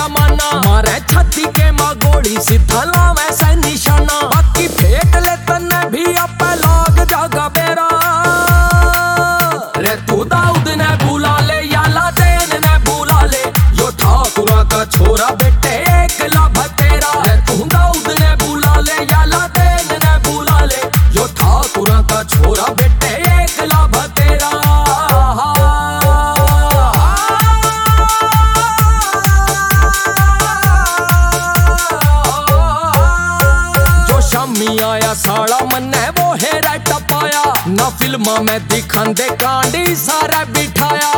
जमाना, मारे छाती के माँ गोली सीधा लावे से निशाना। बाकी फेंक ले तन्ने भी अपे लाग जागा बेरा। रे तू दाऊद ने बुला ले या लादेन ने बुला ले, यो ठाकुरा का छोरा बेटे एक लाभ तेरा। रे तू दाऊद ने बुला ले या लादेन ने बुला ले, यो ठाकुरा का छोरा बेटे एक लाभ तेरा। शामी आया साला मन्ने वो हेरा टपाया, ना फिल्मा में दिखांदे कांडी सारा बिठाया।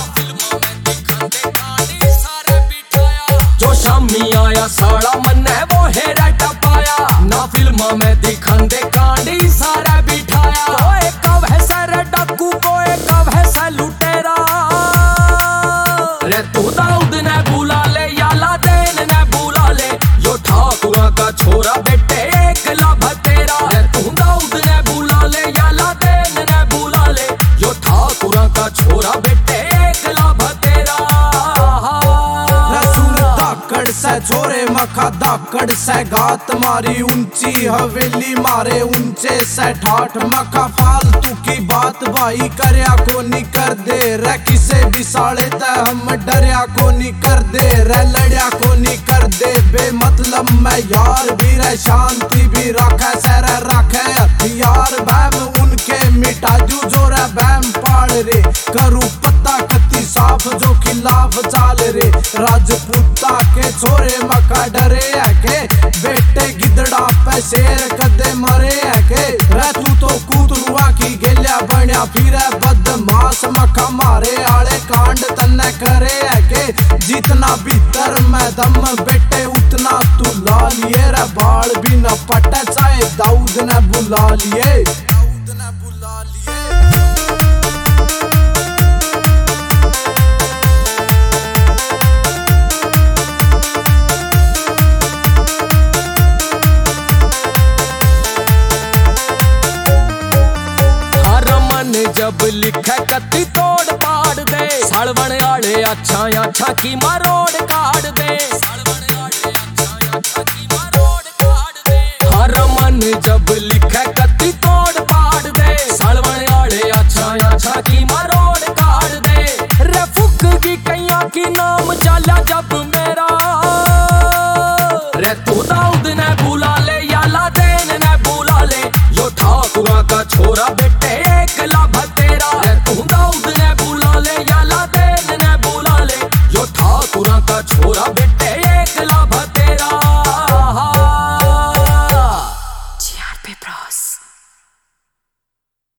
जो शामी आया साला मन्ने वो हेरा टपाया, ना फिल्मा में दिखांदे कांडी सारा बिठाया। कोई कब है सर डाकू, कोई कब है सर लुटेरा। रे तू दाऊद ने बुला ले या लादेन ने बुला ले, यो ठाकुरा का छोरा बेटे एक लाभ तेरा। रे तू दाऊद ने बुला ले या लादेन ने बुला ले, यो ठाकुरा का छोरा बेटे एक लाभ तेरा। रसूल धाकड़ से छोरे मखा धाकड़ से गात मारी, ऊंची हवेली मारे ऊंचे से ठाठ मखा। फालतू की बात भाई करया को नहीं कर दे रे, किसे भी साले ते हम डरया को नहीं कर दे रे, लड़या को नहीं कर दे बेमतलब में यार भी रे। शांति भी रखे सर रखे हथियार, बहम उनके मिटा जू जो रे बहम पाड़ रे। करूँ पत्ता कत्ती साफ जो खिलाफ चाल रे, राजपूता के छोरे मका डरे है के, बेटे गिदड़ा पे शेर कदे मरे है के। रे तू तो कूतरुआ की गेलिया बनिया फिरे बदमाश मका, मारे आले कांड तन्ने करे है के। जितना भीतर में दम बेटे उतना तू ला लिए रे, बाल भी न पटे चाहे दाऊद ने बुला लिए। जब लिखे कत्ती तोड़ पाड़ दे, सालवण आले अच्छा अच्छा की मरोड़ काट दे। हर मन जब लिखे कत्ती तोड़ पाड़ दे, सालवण आले अच्छा अच्छा की मरोड़ काट दे। रे फुक की कैया की नाम चाला जब मेरा। रे तू दाऊद ने बुला ले या लादेन ने बुला ले, यो ठाकुरा का छोरा बेटे एक लाभ तेरा। रे तू दाऊद ने बुला ले या लादेन ने बुला ले, यो ठाकुरा का छोरा बेटे